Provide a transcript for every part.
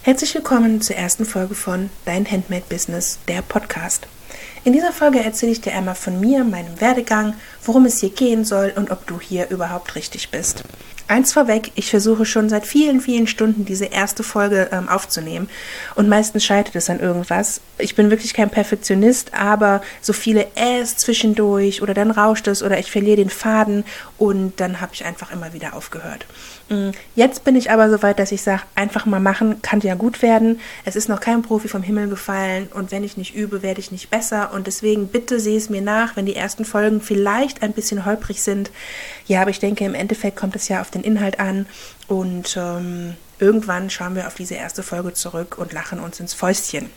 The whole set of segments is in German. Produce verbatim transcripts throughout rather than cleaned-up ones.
Herzlich willkommen zur ersten Folge von Dein Handmade Business, der Podcast. In dieser Folge erzähle ich dir einmal von mir, meinem Werdegang, worum es hier gehen soll und ob du hier überhaupt richtig bist. Eins vorweg, ich versuche schon seit vielen, vielen Stunden diese erste Folge ähm, aufzunehmen und meistens scheitert es an irgendwas. Ich bin wirklich kein Perfektionist, aber so viele Äs zwischendurch oder dann rauscht es oder ich verliere den Faden und dann habe ich einfach immer wieder aufgehört. Jetzt bin ich aber so weit, dass ich sage, einfach mal machen, kann ja gut werden. Es ist noch kein Profi vom Himmel gefallen und wenn ich nicht übe, werde ich nicht besser und deswegen bitte sehe es mir nach, wenn die ersten Folgen vielleicht ein bisschen holprig sind. Ja, aber ich denke, im Endeffekt kommt es ja auf den Inhalt an und ähm, irgendwann schauen wir auf diese erste Folge zurück und lachen uns ins Fäustchen.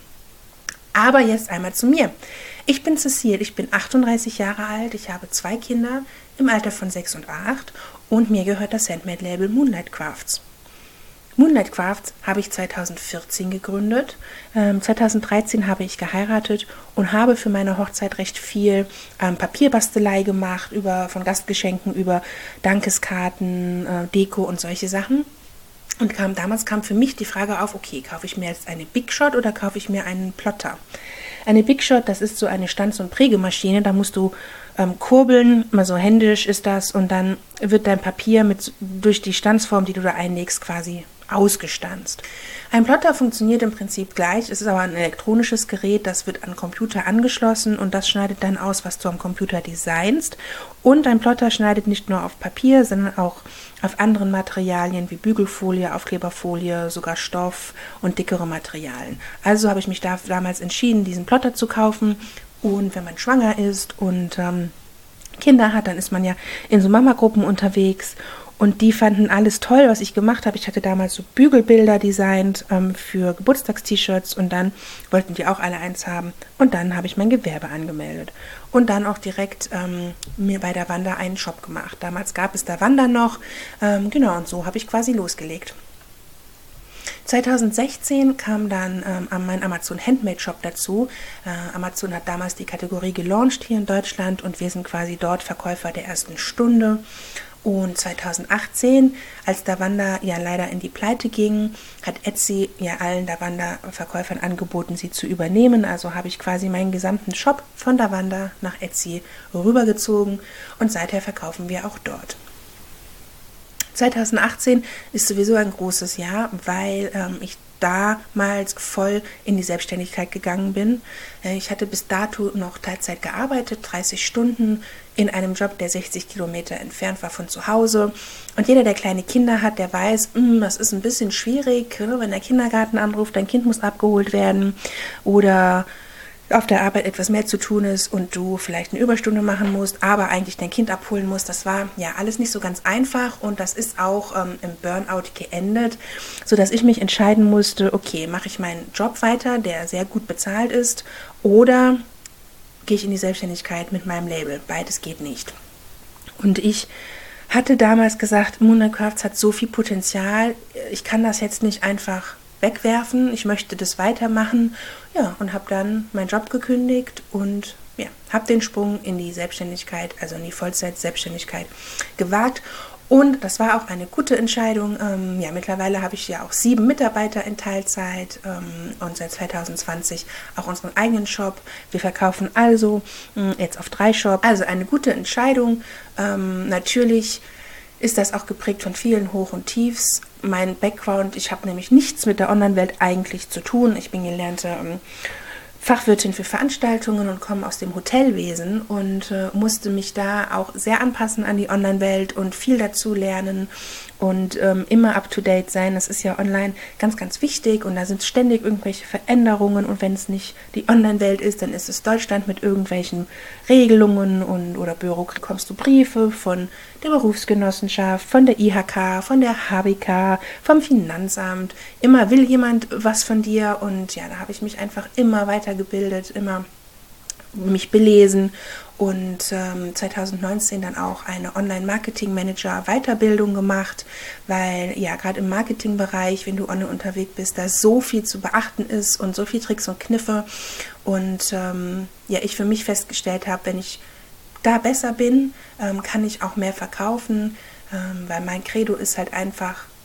Aber jetzt einmal zu mir. Ich bin Cecile, ich bin achtunddreißig Jahre alt, ich habe zwei Kinder im Alter von sechs und acht und mir gehört das Handmade-Label Moonlight Crafts. Moonlight Crafts habe ich zweitausendvierzehn gegründet. Ähm, zweitausenddreizehn habe ich geheiratet und habe für meine Hochzeit recht viel ähm, Papierbastelei gemacht, über, von Gastgeschenken über Dankeskarten, äh, Deko und solche Sachen. Und kam, damals kam für mich die Frage auf, okay, kaufe ich mir jetzt eine Big Shot oder kaufe ich mir einen Plotter? Eine Big Shot, das ist so eine Stanz- und Prägemaschine, da musst du ähm, kurbeln, mal so händisch ist das und dann wird dein Papier mit, durch die Stanzform, die du da einlegst, quasi ausgestanzt. Ein Plotter funktioniert im Prinzip gleich, es ist aber ein elektronisches Gerät, das wird an den Computer angeschlossen und das schneidet dann aus, was du am Computer designst. Und ein Plotter schneidet nicht nur auf Papier, sondern auch auf anderen Materialien wie Bügelfolie, Aufkleberfolie, sogar Stoff und dickere Materialien. Also habe ich mich da damals entschieden, diesen Plotter zu kaufen. Und wenn man schwanger ist und ähm, Kinder hat, dann ist man ja in so Mama-Gruppen unterwegs. Und die fanden alles toll, was ich gemacht habe. Ich hatte damals so Bügelbilder designt ähm, für Geburtstagst-T-Shirts und dann wollten die auch alle eins haben. Und dann habe ich mein Gewerbe angemeldet. Und dann auch direkt ähm, mir bei der Wanda einen Shop gemacht. Damals gab es da Wanda noch. Ähm, genau, und so habe ich quasi losgelegt. zweitausendsechzehn kam dann ähm, mein Amazon Handmade Shop dazu. Äh, Amazon hat damals die Kategorie gelauncht hier in Deutschland und wir sind quasi dort Verkäufer der ersten Stunde. Und zweitausendachtzehn, als Davanda ja leider in die Pleite ging, hat Etsy ja allen Davanda-Verkäufern angeboten, sie zu übernehmen. Also habe ich quasi meinen gesamten Shop von Davanda nach Etsy rübergezogen und seither verkaufen wir auch dort. zweitausendachtzehn ist sowieso ein großes Jahr, weil ähm, ich damals voll in die Selbstständigkeit gegangen bin. Ich hatte bis dato noch Teilzeit gearbeitet, dreißig Stunden in einem Job, der sechzig Kilometer entfernt war von zu Hause. Und jeder, der kleine Kinder hat, der weiß, mh, das ist ein bisschen schwierig, wenn der Kindergarten anruft, dein Kind muss abgeholt werden oder auf der Arbeit etwas mehr zu tun ist und du vielleicht eine Überstunde machen musst, aber eigentlich dein Kind abholen musst. Das war ja alles nicht so ganz einfach und das ist auch ähm, im Burnout geendet, sodass ich mich entscheiden musste, okay, mache ich meinen Job weiter, der sehr gut bezahlt ist, oder gehe ich in die Selbstständigkeit mit meinem Label. Beides geht nicht. Und ich hatte damals gesagt, Moonlight Crafts hat so viel Potenzial, ich kann das jetzt nicht einfach wegwerfen, ich möchte das weitermachen, ja, und habe dann meinen Job gekündigt und ja, habe den Sprung in die Selbstständigkeit, also in die Vollzeit-Selbstständigkeit gewagt und das war auch eine gute Entscheidung. Ähm, ja, mittlerweile habe ich ja auch sieben Mitarbeiter in Teilzeit ähm, und seit zweitausendzwanzig auch unseren eigenen Shop. Wir verkaufen also mh, jetzt auf drei Shops, also eine gute Entscheidung. Ähm, natürlich ist das auch geprägt von vielen Hoch- und Tiefs. Mein Background, ich habe nämlich nichts mit der Online-Welt eigentlich zu tun. Ich bin gelernte ähm, Fachwirtin für Veranstaltungen und komme aus dem Hotelwesen und äh, musste mich da auch sehr anpassen an die Online-Welt und viel dazu lernen und ähm, immer up-to-date sein. Das ist ja online ganz, ganz wichtig und da sind ständig irgendwelche Veränderungen und wenn es nicht die Online-Welt ist, dann ist es Deutschland mit irgendwelchen Regelungen und oder Bürokratie. Bekommst du Briefe von der Berufsgenossenschaft, von der I H K, von der H B K, vom Finanzamt. Immer will jemand was von dir und ja, da habe ich mich einfach immer weitergebildet, immer mich belesen und ähm, zweitausendneunzehn dann auch eine Online-Marketing-Manager-Weiterbildung gemacht, weil ja gerade im Marketingbereich, wenn du online unterwegs bist, da so viel zu beachten ist und so viel Tricks und Kniffe und ähm, ja, ich für mich festgestellt habe, wenn ich da besser bin, ähm, kann ich auch mehr verkaufen, ähm, weil mein Credo ist halt einfach,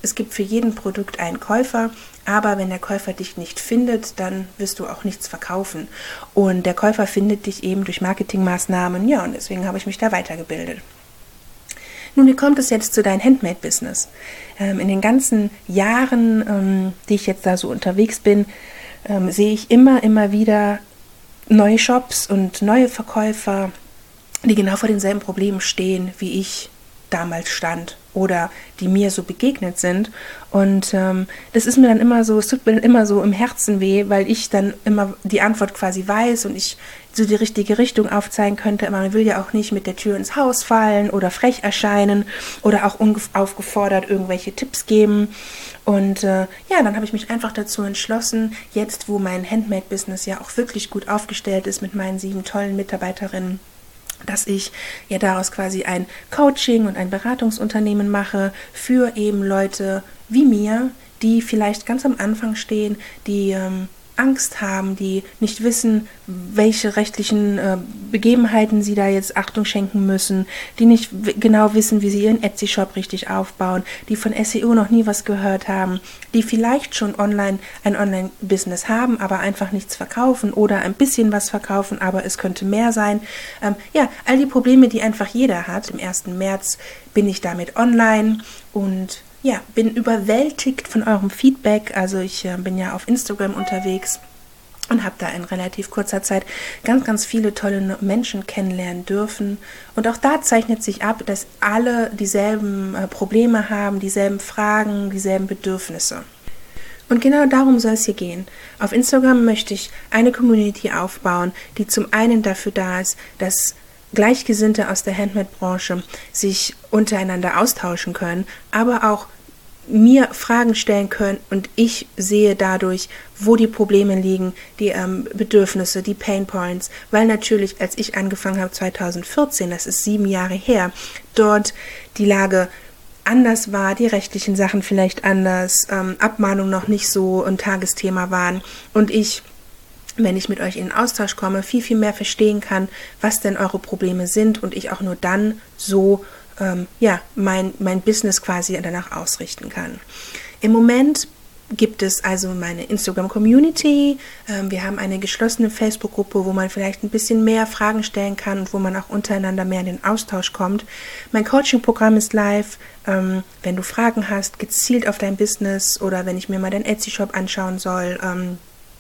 es gibt für jeden Produkt einen Käufer, aber wenn der Käufer dich nicht findet, dann wirst du auch nichts verkaufen. Und der Käufer findet dich eben durch Marketingmaßnahmen, ja, und deswegen habe ich mich da weitergebildet. Nun, wie kommt es jetzt zu deinem Handmade-Business? Ähm, in den ganzen Jahren, ähm, die ich jetzt da so unterwegs bin, ähm, sehe ich immer, immer wieder neue Shops und neue Verkäufer, die genau vor denselben Problemen stehen, wie ich damals stand oder die mir so begegnet sind. Und ähm, das ist mir dann immer so, es tut mir dann immer so im Herzen weh, weil ich dann immer die Antwort quasi weiß und ich so die richtige Richtung aufzeigen könnte. Aber man will ja auch nicht mit der Tür ins Haus fallen oder frech erscheinen oder auch unaufgefordert irgendwelche Tipps geben. Und äh, ja, dann habe ich mich einfach dazu entschlossen, jetzt wo mein Handmade-Business ja auch wirklich gut aufgestellt ist mit meinen sieben tollen Mitarbeiterinnen, dass ich ja daraus quasi ein Coaching und ein Beratungsunternehmen mache für eben Leute wie mir, die vielleicht ganz am Anfang stehen, die ähm, Angst haben, die nicht wissen, welche rechtlichen äh, Begebenheiten sie da jetzt Achtung schenken müssen, die nicht w- genau wissen, wie sie ihren Etsy-Shop richtig aufbauen, die von S E O noch nie was gehört haben, die vielleicht schon online ein Online-Business haben, aber einfach nichts verkaufen oder ein bisschen was verkaufen, aber es könnte mehr sein. Ähm, ja, all die Probleme, die einfach jeder hat. Im ersten März bin ich damit online und ja, bin überwältigt von eurem Feedback. Also ich äh, bin ja auf Instagram unterwegs und habe da in relativ kurzer Zeit ganz, ganz viele tolle Menschen kennenlernen dürfen. Und auch da zeichnet sich ab, dass alle dieselben äh, Probleme haben, dieselben Fragen, dieselben Bedürfnisse. Und genau darum soll es hier gehen. Auf Instagram möchte ich eine Community aufbauen, die zum einen dafür da ist, dass Gleichgesinnte aus der Handmade-Branche sich untereinander austauschen können, aber auch mir Fragen stellen können und ich sehe dadurch, wo die Probleme liegen, die ähm, Bedürfnisse, die Pain Points, weil natürlich, als ich angefangen habe zweitausendvierzehn, das ist sieben Jahre her, dort die Lage anders war, die rechtlichen Sachen vielleicht anders, ähm, Abmahnungen noch nicht so ein Tagesthema waren und ich, wenn ich mit euch in den Austausch komme, viel, viel mehr verstehen kann, was denn eure Probleme sind und ich auch nur dann so ähm, ja, mein, mein Business quasi danach ausrichten kann. Im Moment gibt es also meine Instagram-Community. Ähm, wir haben eine geschlossene Facebook-Gruppe, wo man vielleicht ein bisschen mehr Fragen stellen kann und wo man auch untereinander mehr in den Austausch kommt. Mein Coaching-Programm ist live. Ähm, wenn du Fragen hast, gezielt auf dein Business oder wenn ich mir mal deinen Etsy-Shop anschauen soll, ähm,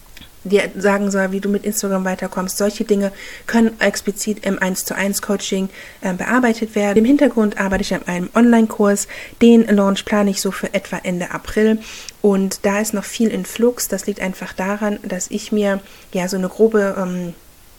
dir sagen soll, wie du mit Instagram weiterkommst. Solche Dinge können explizit im eins zu eins Coaching äh, bearbeitet werden. Im Hintergrund arbeite ich an einem Online-Kurs. Den Launch plane ich so für etwa Ende April. Und da ist noch viel in Flux. Das liegt einfach daran, dass ich mir ja so eine grobe ähm,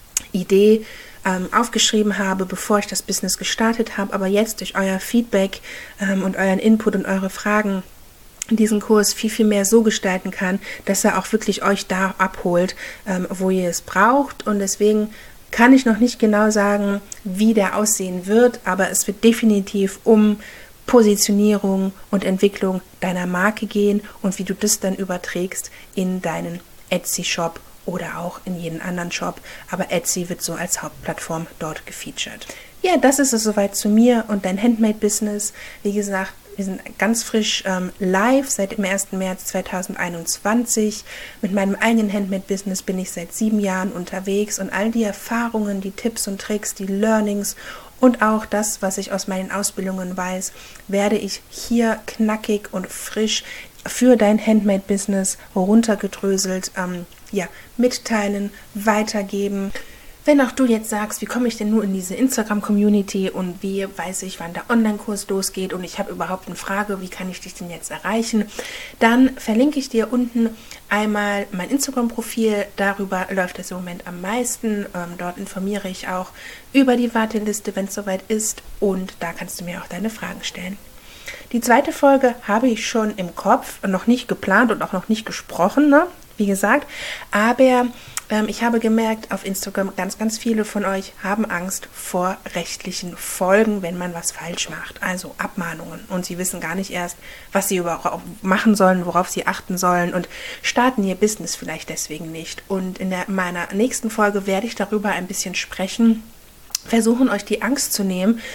Idee ähm, aufgeschrieben habe, bevor ich das Business gestartet habe. Aber jetzt durch euer Feedback ähm, und euren Input und eure Fragen diesen Kurs viel, viel mehr so gestalten kann, dass er auch wirklich euch da abholt, ähm, wo ihr es braucht. Und deswegen kann ich noch nicht genau sagen, wie der aussehen wird, aber es wird definitiv um Positionierung und Entwicklung deiner Marke gehen und wie du das dann überträgst in deinen Etsy-Shop oder auch in jeden anderen Shop. Aber Etsy wird so als Hauptplattform dort gefeatured. Ja, das ist es soweit zu mir und dein Handmade-Business. Wie gesagt, wir sind ganz frisch ähm, live seit dem ersten März zweitausendeinundzwanzig. Mit meinem eigenen Handmade-Business bin ich seit sieben Jahren unterwegs und all die Erfahrungen, die Tipps und Tricks, die Learnings und auch das, was ich aus meinen Ausbildungen weiß, werde ich hier knackig und frisch für dein Handmade-Business runtergedröselt ähm, ja, mitteilen, weitergeben. Wenn auch du jetzt sagst, wie komme ich denn nur in diese Instagram-Community und wie weiß ich, wann der Online-Kurs losgeht und ich habe überhaupt eine Frage, wie kann ich dich denn jetzt erreichen, dann verlinke ich dir unten einmal mein Instagram-Profil, darüber läuft es im Moment am meisten, ähm, dort informiere ich auch über die Warteliste, wenn es soweit ist und da kannst du mir auch deine Fragen stellen. Die zweite Folge habe ich schon im Kopf, noch nicht geplant und auch noch nicht gesprochen, ne? Wie gesagt, aber ähm, ich habe gemerkt, auf Instagram ganz, ganz viele von euch haben Angst vor rechtlichen Folgen, wenn man was falsch macht, also Abmahnungen und sie wissen gar nicht erst, was sie überhaupt machen sollen, worauf sie achten sollen und starten ihr Business vielleicht deswegen nicht. Und in der, meiner nächsten Folge werde ich darüber ein bisschen sprechen, versuchen euch die Angst zu nehmen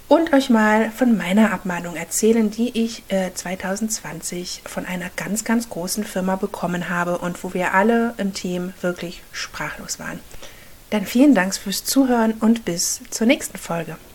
und euch mal von meiner Abmahnung erzählen, die ich äh, zwanzig zwanzig von einer ganz, ganz großen Firma bekommen habe und wo wir alle im Team wirklich sprachlos waren. Dann vielen Dank fürs Zuhören und bis zur nächsten Folge.